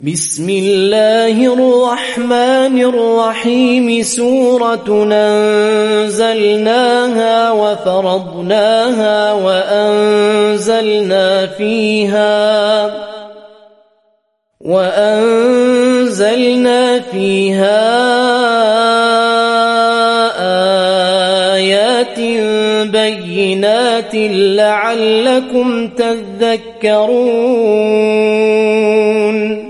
بسم الله الرحمن الرحيم سورة أنزلناها وفرضناها وأنزلنا فيها آيات بينات لعلكم تذكرون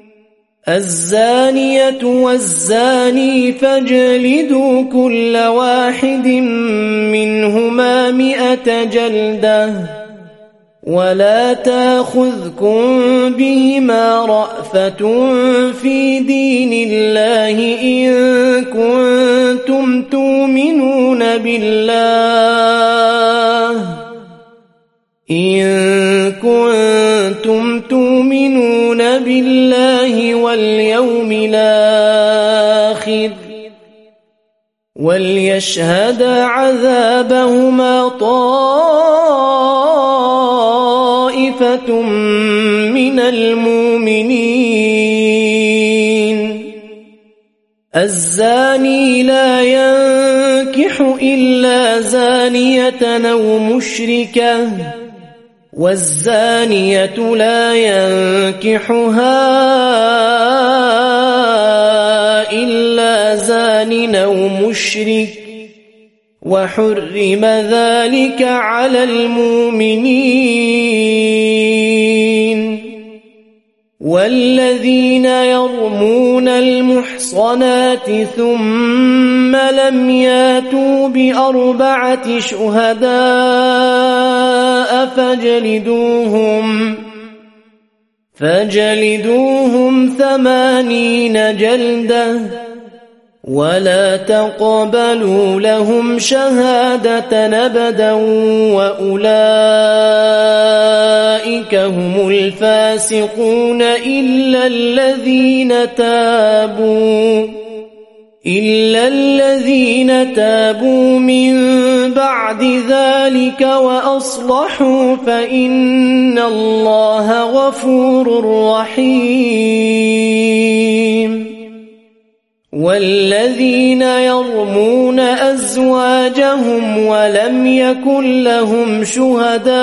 الزانية والزاني فاجلدوا كل واحد منهما 100 جلدة ولا تأخذكم بهما رأفة في دين الله إن كنتم تؤمنون بالله واليوم الآخر وليشهد عذابهما طائفة من المؤمنين الزاني لا ينكح إلا زانية أو مشركة والزانية لا ينكحها إلا زان أو مشرك وحرم ذلك على المؤمنين والذين يرمون المحصنات ثم لم ياتوا ب4 شهداء فاجلدوهم 80 جلدة ولا تقبلوا لهم شهادة أبدا وأولئك هم الفاسقون إلا الذين تابوا من بعد ذلك وأصلحوا فإن الله غفور رحيم والذين يرمون أزواجهم ولم يكن لهم شهداء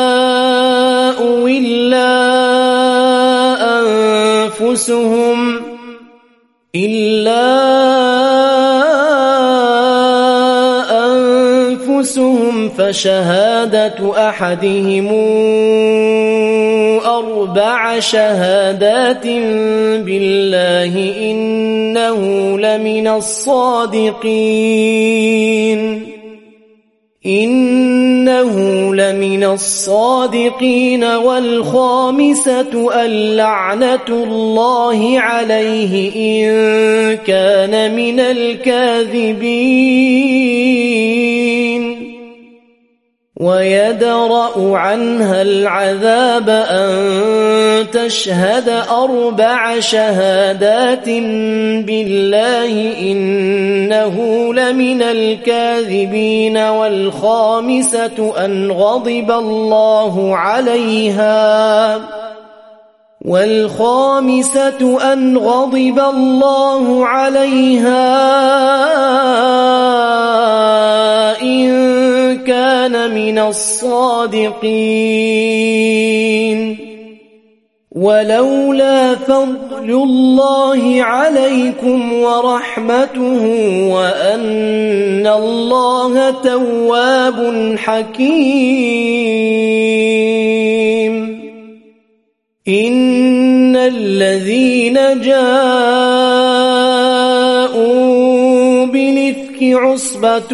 إلا أنفسهم فشهادة أحدهم 4 شهادات بالله إنه لمن الصادقين والخامسة اللعنة الله عليه إن كان من الكاذبين ويدرأ عنها العذاب أن تشهد 4 شهادات بالله إنه لمن الكاذبين والخامسة أن غضب الله عليها إن كان من الصادقين ولولا فضل الله عليكم ورحمته وأن الله تواب حكيم إن الذين جاءوا بالإفك عصبة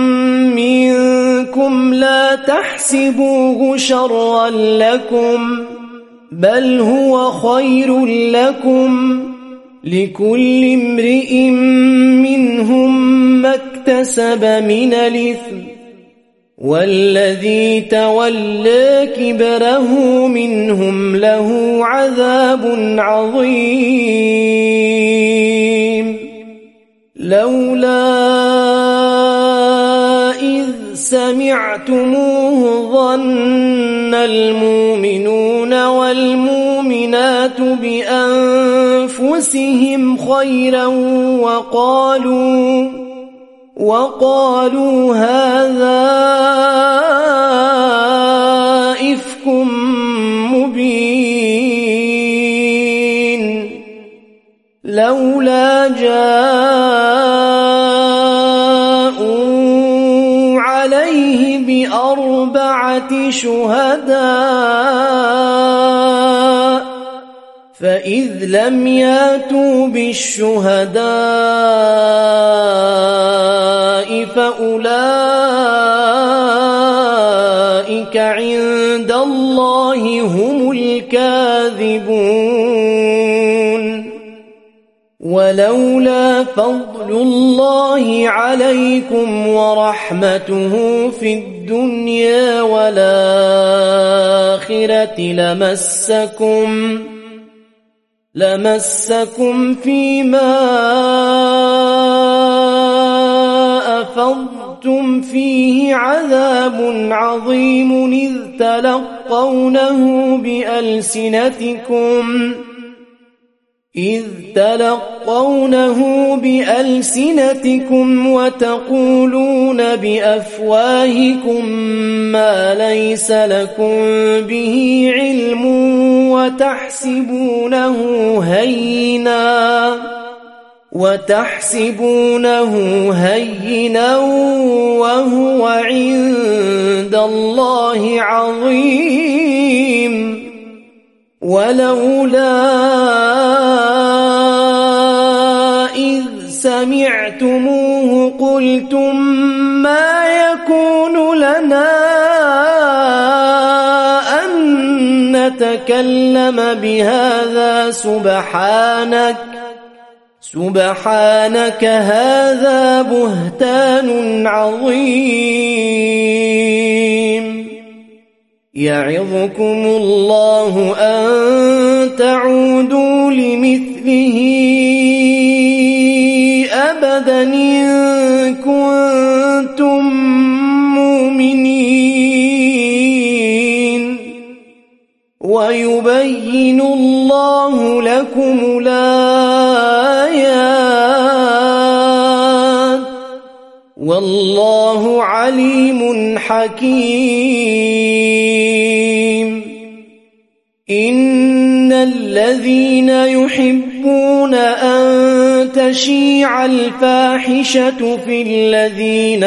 منكم لا تحسبوه شرا لكم بل هو خير لكم لكل امرئ منهم ما اكتسب من الإثم والذي تولى كبره منهم له عذاب عظيم لولا إذ سمعتموه ظن المؤمنون والمؤمنات بأنفسهم أنفسهم خيرا وقالوا هذا إفك مبين لولا جاءوا عليه بأربعة شهداء فإذ لم ياتوا بالشهداء فأولئك عند الله هم الكاذبون ولولا فضل الله عليكم ورحمته في الدنيا والآخرة لمسكم فيما أفضتم فيه عذاب عظيم إذ تلقونه بألسنتكم وتقولون بأفواهكم ما ليس لكم به علم وتحسبونه هينا وهو عند الله عظيم ولولا إذ سمعتموه قلتم ما يكون لنا أن نتكلم بهذا سبحانك هذا بهتان عظيم يعظكم الله أن تعودوا لمثله أبدا إن كنتم مؤمنين ويبين الله لكم الآيات والله عليم حكيم إن الذين يحبون أن تشيع الفاحشة في الذين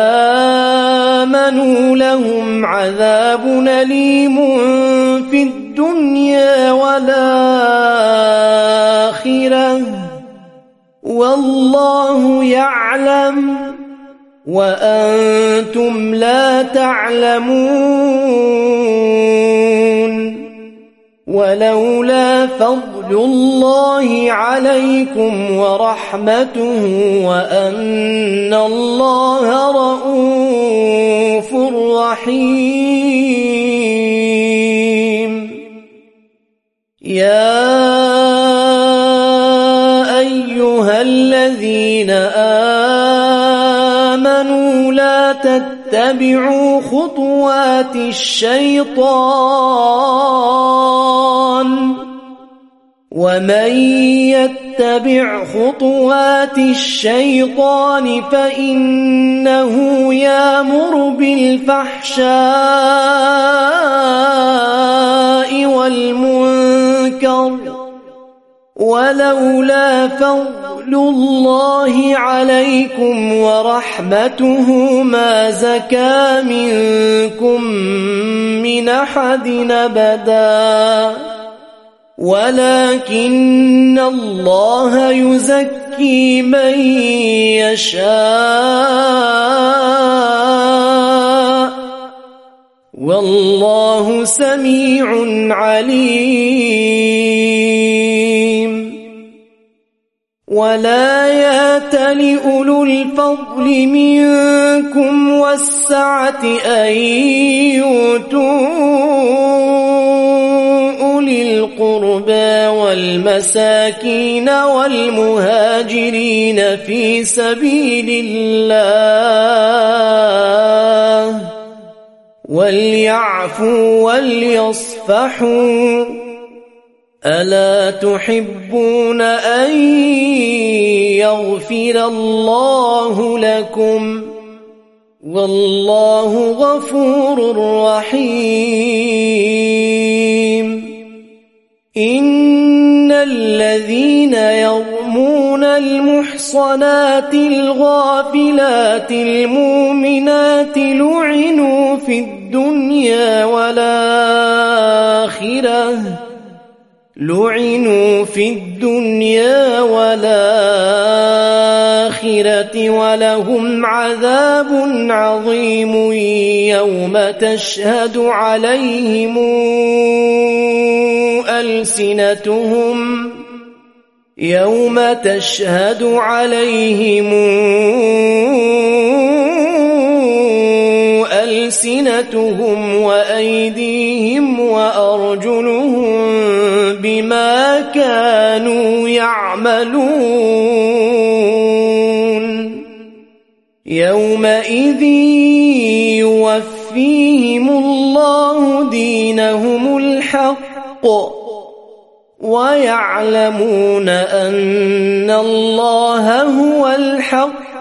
آمنوا لهم عذاب أليم في الدنيا والآخرة والله يعلم وأنتم لا تعلمون ولولا فضل الله عليكم ورحمته وأن الله رؤوف رحيم يا أيها الذين آمنوا لا تتبعوا خطوات الشيطان ومن يتبع خطوات الشيطان فإنه يأمر بالفحشاء والمنكر ولولا فضل الله عليكم ورحمته ما زكى منكم من أحد أبدا ولكن الله يزكي من يشاء والله سميع عليم ولا يأتل أولو الفضل منكم والسعة أن يؤتوا أولي القربى والمساكين والمهاجرين في سبيل الله وليعفوا وليصفحوا ألا تحبون أن يغفر الله لكم والله غفور رحيم إن الذين يرمون المحصنات الغافلات المؤمنات لعنوا في الدنيا والآخرة ولهم عذاب عظيم يوم تشهد عليهم ألسنتهم وأيديهم وأرجلهم بما كانوا يعملون يومئذ يوفيهم الله دينهم الحق ويعلمون أن الله هو الحق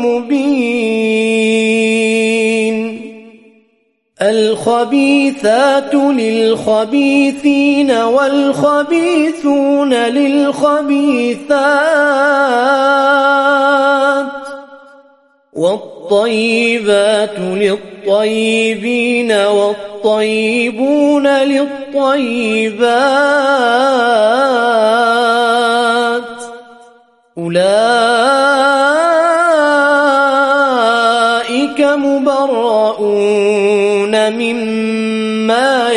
المبين الخبيثات للخبيثين والخبيثون للخبيثات والطيبات للطيبين والطيبون للطيبات أولئك مبرؤون مما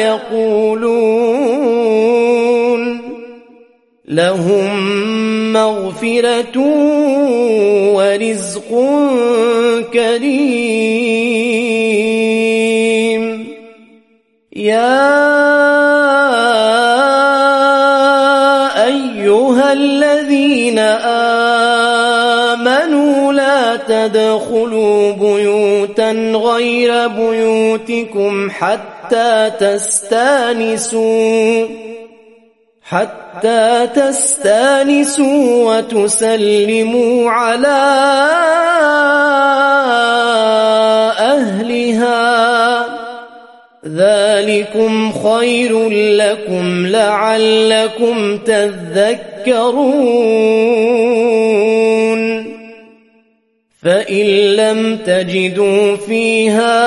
يقولون لهم مغفرة ورزق كريم يا أيها الذين آمنوا لا تدخلوا بيوتا غير بيوتكم حتى تستانسوا وتسلموا على أهلها ذلكم خير لكم لعلكم تذكرون فإن لم تجدوا فيها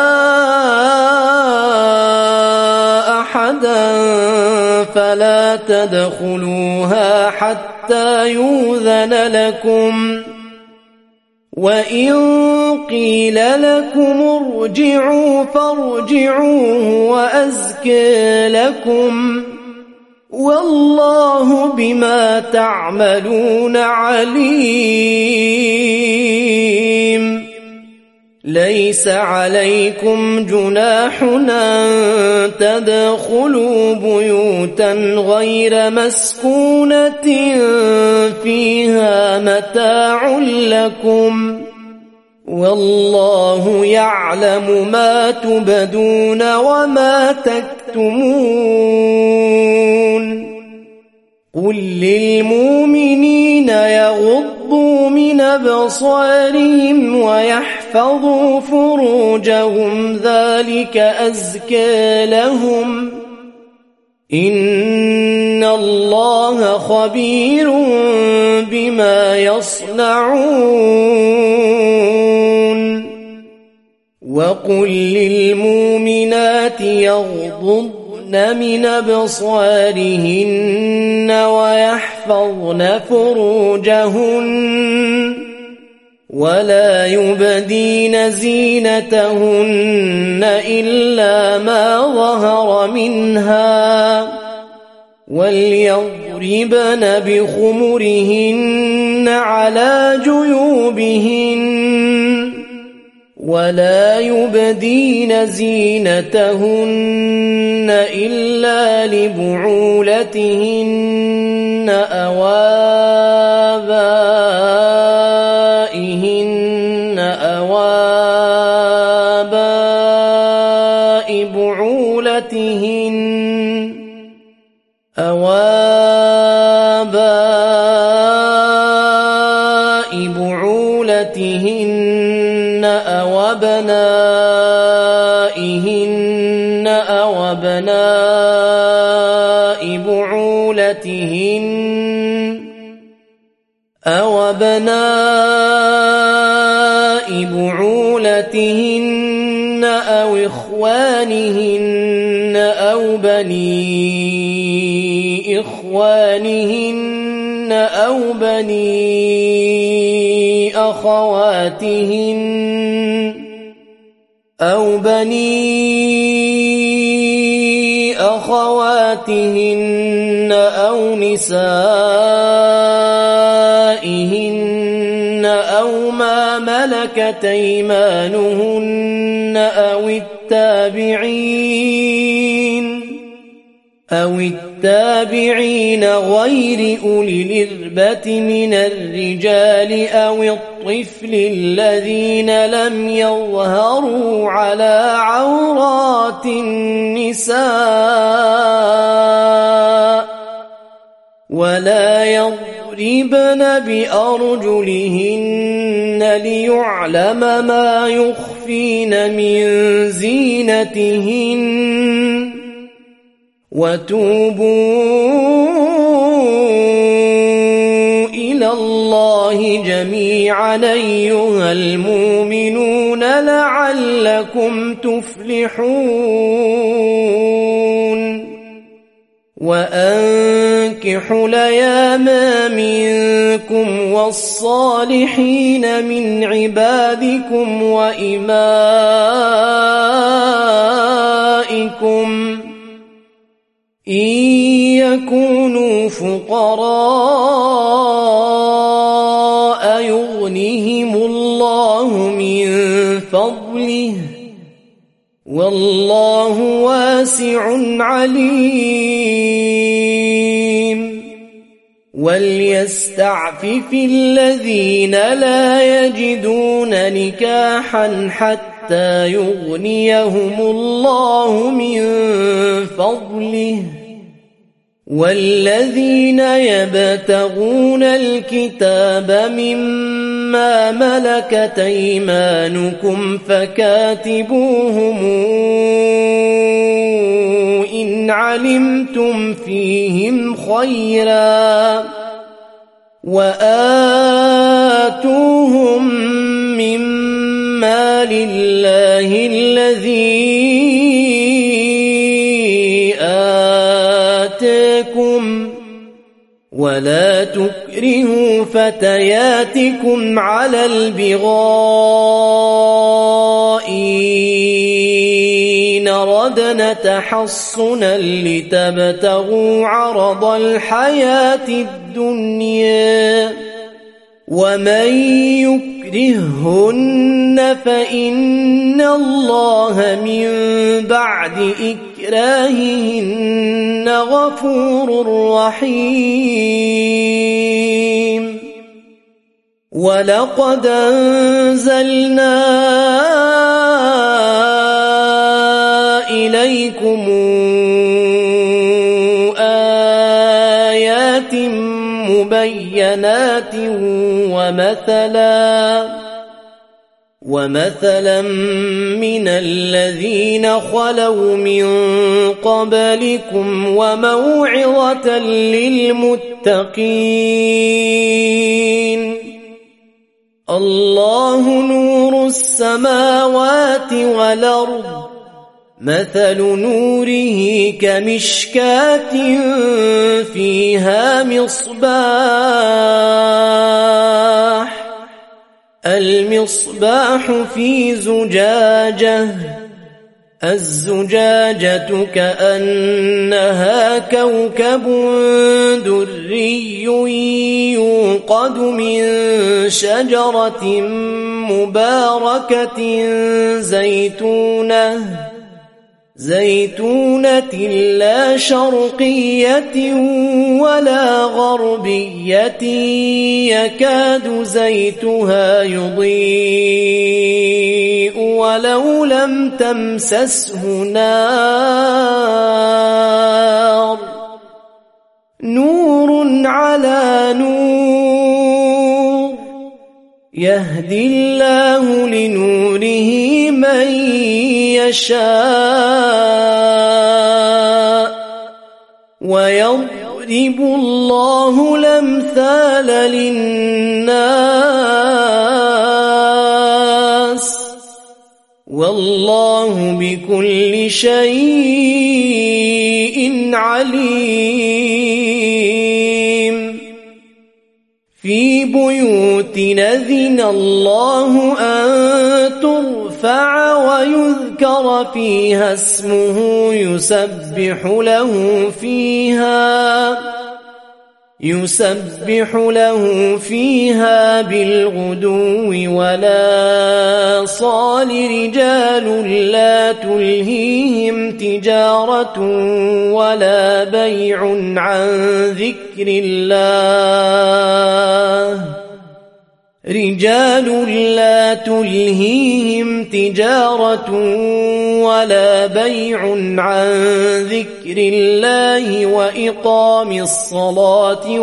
أحدا فلا تدخلوها حتى يؤذن لكم وإن قيل لكم ارجعوا فارجعوا وأزكى لكم والله بما تعملون عليم ليس عليكم جناح أن تدخلوا بيوتا غير مسكونة فيها متاع لكم والله يعلم ما تبدون وما تكتمون قل للمؤمنين يغضوا من أبصارهم ويحفظوا فروجهم ذلك أزكى لهم إن الله خبير بما يصنعون وقل للمؤمنات يغضضن من أبصارهن ويحفظن فروجهن ولا يبدين زينتهن إلا ما ظهر منها وليضربن بخمرهن على جيوبهن ولا يبدين زينتهن إلا لبعولتهن أو آبائهن أو آباء بعولتهن أو أو أبناء بعولتهن أو إخوانهن أو بني إخوانهن أو بني أخواتهن أو نسائهن أو ما ملكت أيمانهن أو التابعين غير أولي الإربة من الرجال أو الطفل الذين لم يظهروا على عورات النساء ولا يضربن بأرجلهن ليعلم ما يخفين من زينتهن وتوبوا إلى الله جميعا أيها المؤمنون لعلكم تفلحون وأنكحوا الأيام منكم والصالحين من عبادكم وإمائكم إن يكونوا فقراء يغنهم الله من فضله والله واسع عليم وليستعفف الذين لا يجدون نكاحا حتى يغنيهم الله من فضله والذين يبتغون الكتاب مما ملكت أيمانكم فكاتبوهم إن علمتم فيهم خيرا وآتوهم مما لله الذي آتاكم ولا تكرهوا فتياتكم على البغاء إن ردنا تحصنا لتبتغوا عرض الحياة الدنيا ومن يكرههن فإن الله من بعد إكراههن غفور رحيم ولقد أنزلنا إليكم آيات مبينات ومثلا من الذين خلوا من قبلكم وموعظة للمتقين الله نور السماوات والأرض مثل نوره كمشكاة فيها مصباح المصباح في زجاجة الزجاجة كأنها كوكب دري يوقد من شجرة مباركة زيتونة لا شرقية ولا غربية يكاد زيتها يضيء ولو لم تمسسه نار نور على نور يهدي الله لنوره من يشاء ويضرب يضرب الله الأمثال للناس والله بكل شيء عليم في بيوت أذن الله أن ترفع ويذكر فيها اسمه يسبح له فيها بالغدو ولا صال رجال لا تلهيهم تجارة ولا بيع عن ذكر الله وإقام الصلاة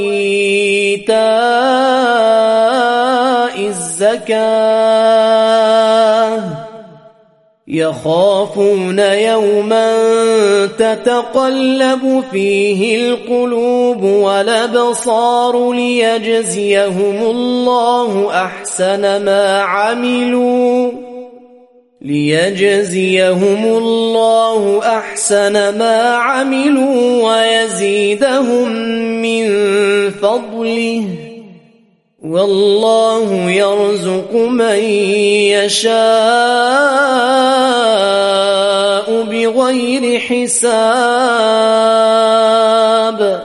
وإيتاء الزكاة يخافون يوما تتقلب فيه القلوب والأبصار ليجزيهم الله أحسن ما عملوا ويزيدهم من فضله والله يرزق من يشاء بغير حساب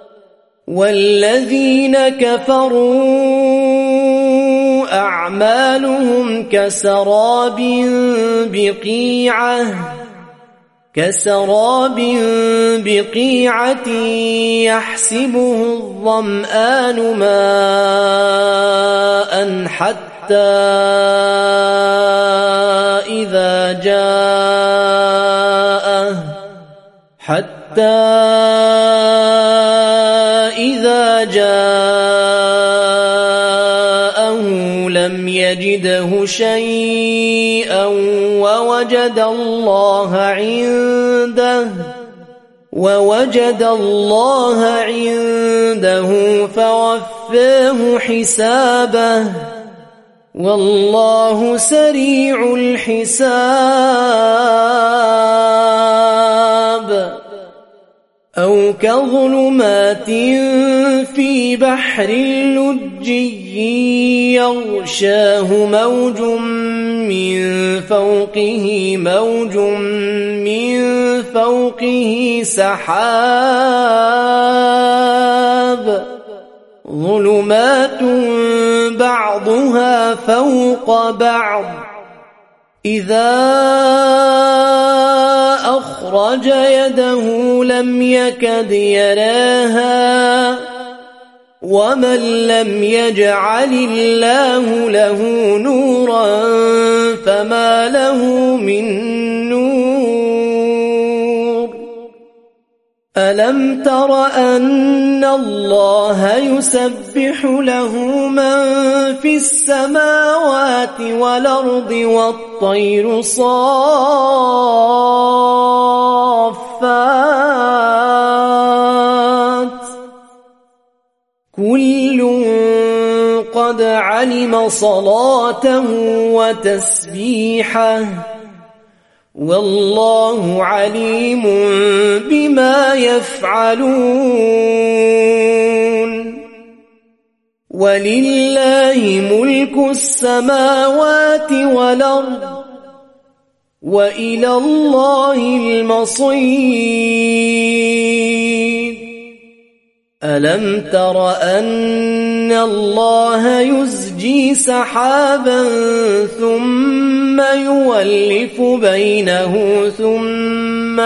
والذين كفروا أعمالهم كسراب بقيعة يحسبه الظمآن ماء حتى إذا جاءه لم يجده شيئا ووجد الله عنده فوفاه حسابه والله سريع الحساب أو كظلمات في بحر لجي يغشاه موج من فوقه سحاب ظلمات بعضها فوق بعض إذا أخرج يده لم يكد يراها ومن لم يجعل الله له نورا فما له من نور ألم تر أن الله يسبح له من في السماوات والأرض والطير صافات كل قد علم صلاته وتسبيحه والله عليم بما يفعلون ولله ملك السماوات والأرض وإلى الله المصير ألم تر أن الله يزجي سحابا ثم يولف بينه ثم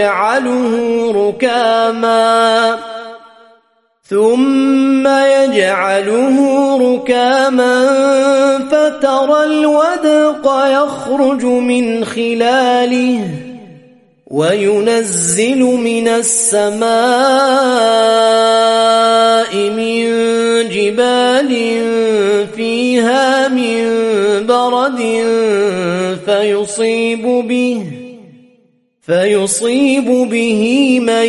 يجعله ركاما فترى الودق يخرج من خلاله وينزل من السماء من جبال فيها من برد فيصيب به من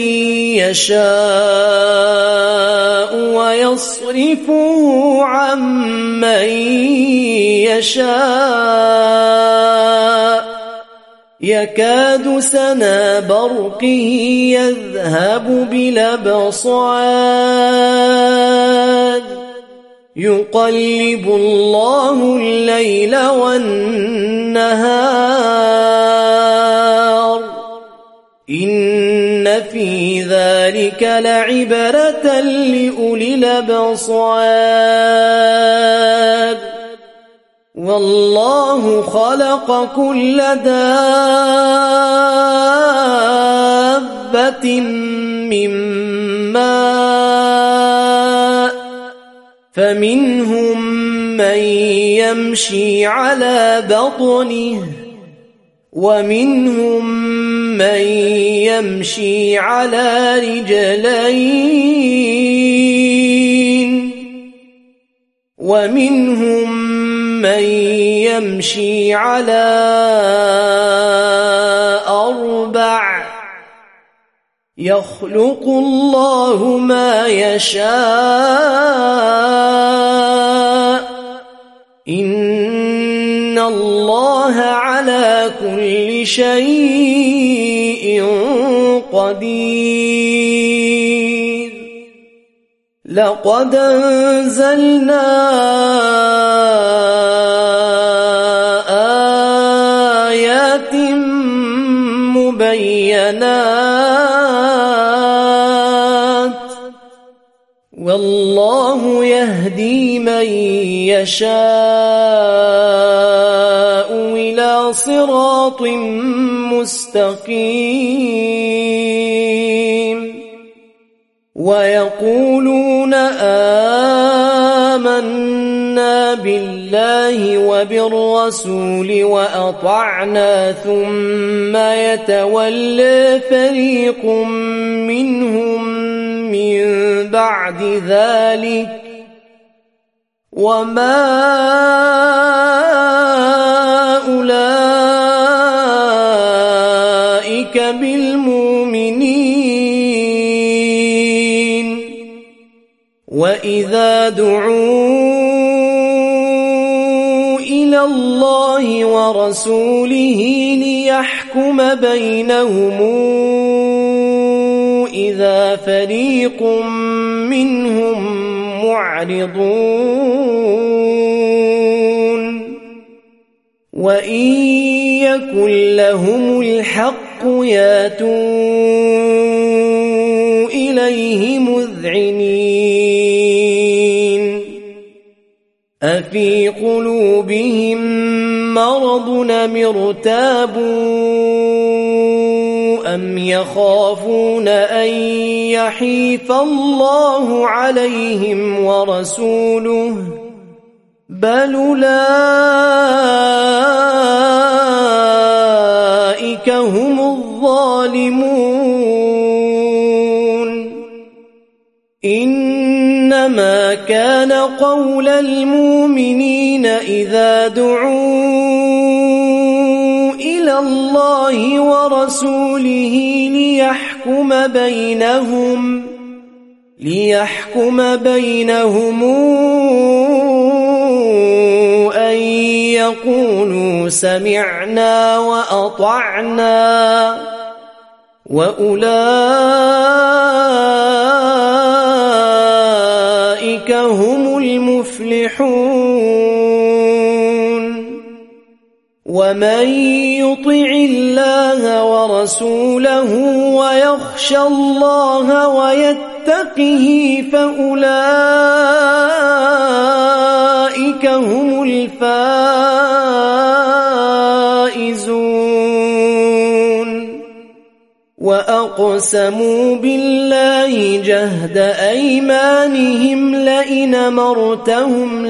يشاء ويصرفه عن من يشاء يكاد سنا برقه يذهب بالأبصار يقلب الله الليل والنهار إن في ذلك لعبرة لأولي الأبصار والله خلق كل دابة من ماء فمنهم من يمشي على بطنه ومنهم من يمشي على رجلين ومنهم من يمشي على أربع يخلق الله ما يشاء إن الله على كل شيء قدير لقد أنزلنا آيات مبينات والله يهدي من يشاء إلى صراط مستقيم ويقولون آمنا بالله وبالرسول وأطعنا ثم يتولى فريق منهم من بعد ذلك وما أولئك بالمؤمنين وإذا دعوا إلى الله ورسوله ليحكم بينهم إذا فريق منهم معرضون وإن يكن لهم الحق ياتوا إليه مذعنين أفي قلوبهم مرض أم ارتابوا أم يخافون أن يحيف الله عليهم ورسوله بل أولئك هم الظالمون إنما كان قول المؤمنين إذا دعوا إلى الله ورسوله ليحكم بينهم أن يقولوا سمعنا وأطعنا وأولئك هم المفلحون ومن يطع الله ورسوله ويخشى الله ويتقه فأولئك هم الفائزون وأقسموا بالله جهد أيمانهم لئن أمرتهم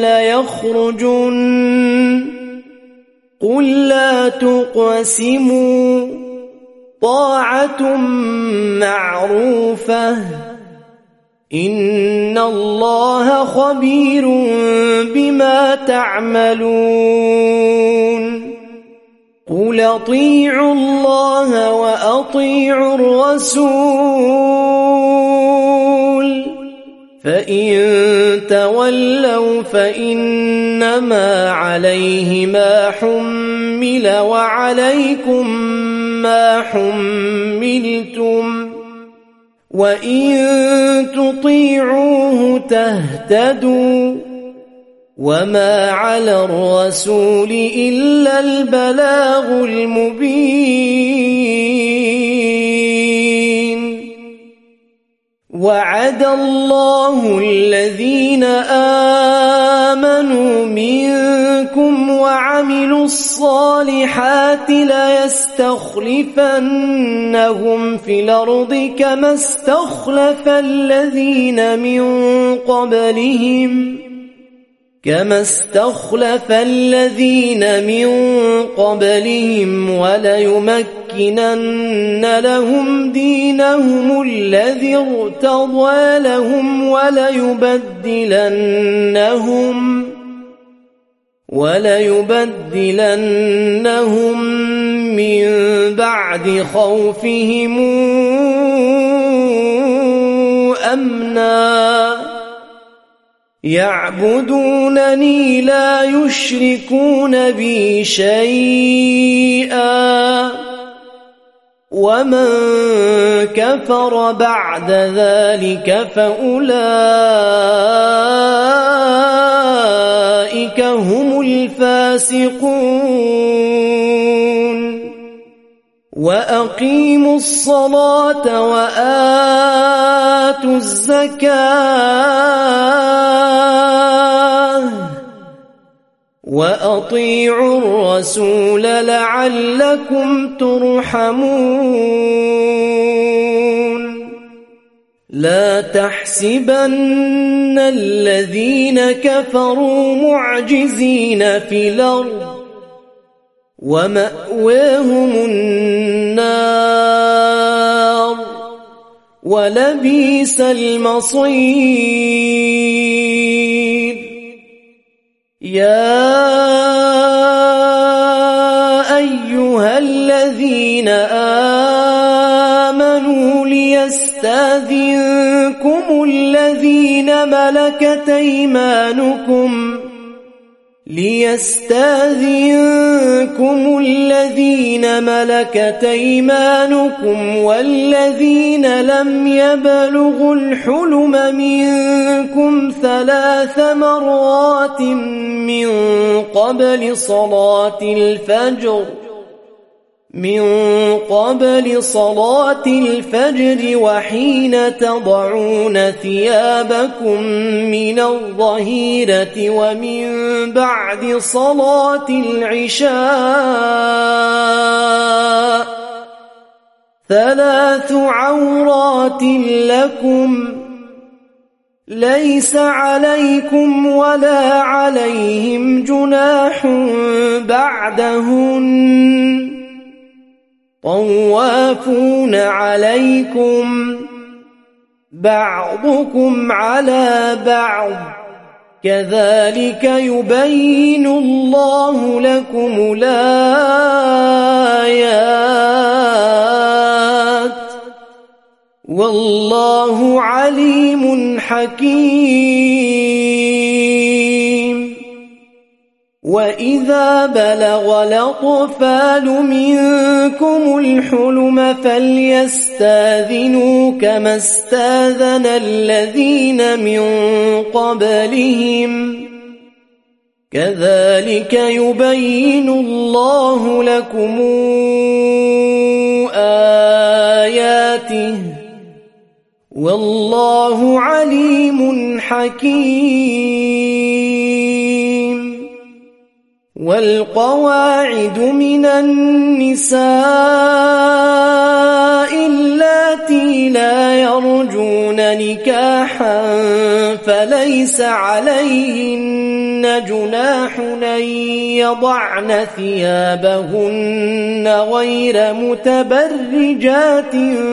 ليخرجن قل لا تقسموا طاعة معروفة إن الله خبير بما تعملون قل اطيعوا الله وأطيعوا الرسول فإن تولوا فإنما عليه ما حمل وعليكم ما حملتم وإن تطيعوه تهتدوا وما على الرسول إلا البلاغ المبين وعد الله الذين آمنوا منكم وعملوا الصالحات ليستخلفنهم في الأرض كما استخلف الذين من قبلهم وليمكنن لهم دينهم الذي ارتضى لهم وليبدلنهم من بعد خوفهم أمنا يعبدونني لا يشركون بي شيئا ومن كفر بعد ذلك فأولئك هم الفاسقون وأقيموا الصلاة وآتوا الزكاة وأطيعوا الرسول لعلكم ترحمون لا تحسبن الذين كفروا معجزين في الأرض ومأواهم النار ولبئس المصير يا أيها الذين آمنوا ليستأذنكم الذين ملكت أيمانكم والذين لم يبلغوا الحلم منكم 3 مرات من قبل صلاة الفجر وحين تضعون ثيابكم من الظهيرة ومن بعد صلاة العشاء 3 عورات لكم ليس عليكم ولا عليهم جناح بعدهن طوافون عليكم بعضكم على بعض كذلك يبين الله لكم الآيات والله عليم حكيم وإذا بلغ الأطفال منكم الحلم فليستاذنوا كما استاذن الذين من قبلهم كذلك يبين الله لكم آياته والله عليم حكيم والقواعد من النساء اللاتي لا يرجون نكاحا فليس عليهن جناح أن يضعن ثيابهن غير متبرجات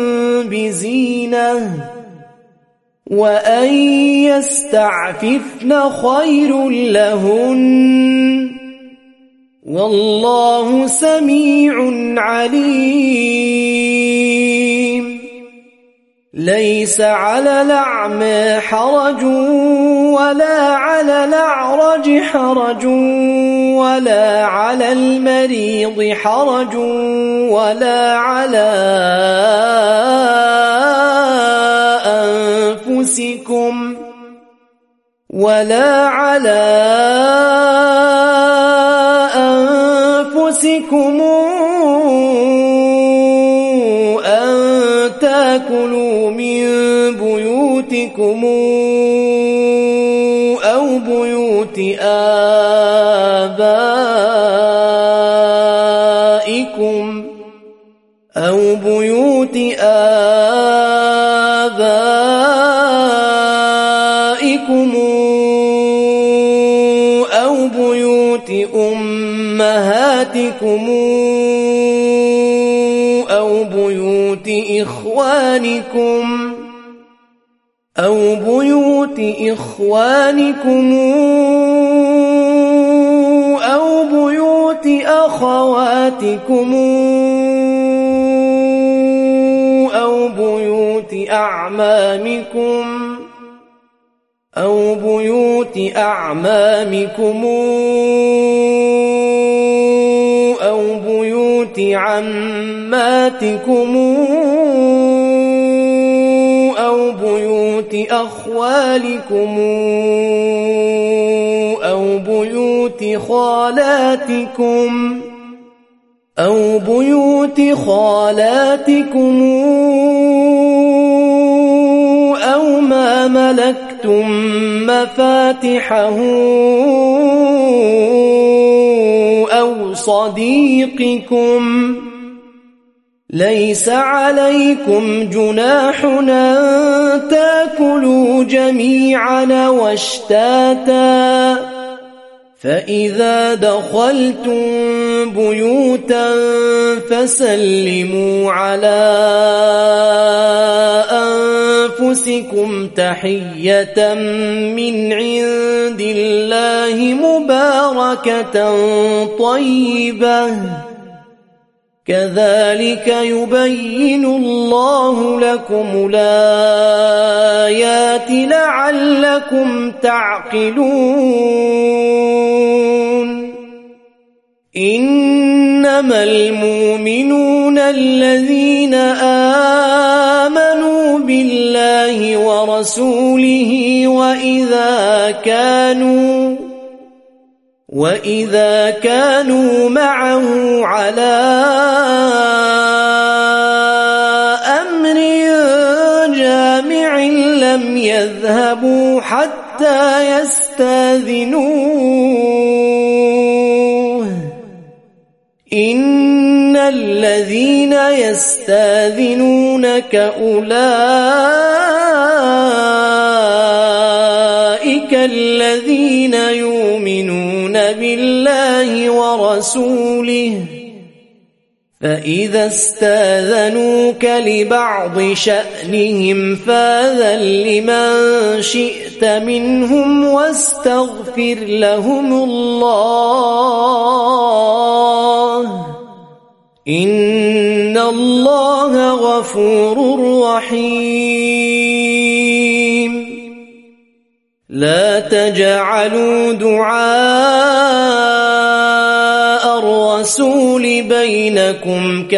بزينة وأن يستعففن خير لهن والله سميع عليم. ليس على الأعمى حرج ولا على الأعرج حرج ولا على المريض حرج ولا على أنفسكم أن تأكلوا من بيوتكم أو بيوت آبائكم أو بيوت أمهاتكم أو بيوت إخوانكم أو بيوت أخواتكم أو بيوت أعمامكم أو بيوت عماتكم أو بيوت أخوالكم أو بيوت خالاتكم أو ما ملكتم مفاتحه أو صديقكم. ليس عليكم جناح أن تأكلوا جميعا واشتاتا، فإذا دخلتم بيوتا فسلموا على أنفسكم تحية من عند الله مباركة طيبة، كذلك يبين الله لكم الآيات لعلكم تعقلون. إنما المؤمنون الذين آمنوا بالله ورسوله وإذا كانوا معه على أمر جامع لم يذهبوا حتى يستأذنوه. إن الذين يستأذنونك أولئك الذين يؤمنون بالله ورسوله، فإذا استأذنوك لبعض شأنهم فأذن لمن شئت منهم واستغفر لهم الله، إن الله غفور رحيم. لا تجعلوا دعاء الرسول بينكم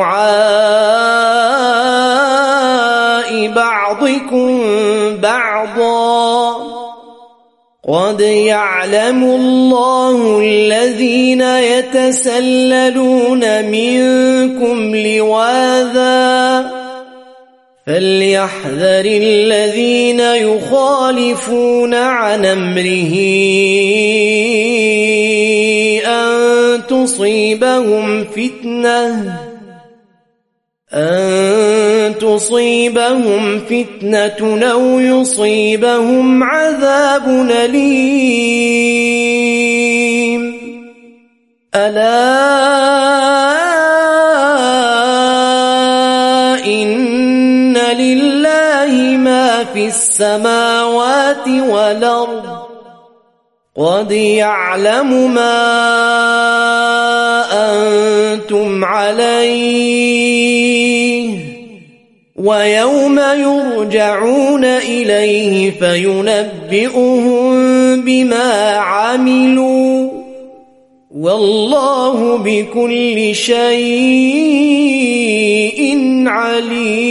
كدعاء بعضكم بعضا، قد يعلم الله الذين يتسللون منكم لواذا، فليحذر الذين يخالفون عن أمره أن تصيبهم فتنة أو يصيبهم عذاب أليم. ألا إن لله ما في السماوات والأرض، قد يعلم ما أنتم عليه ويوم يرجعون إليه فينبئهم بما عملوا والله بكل شيء عليم.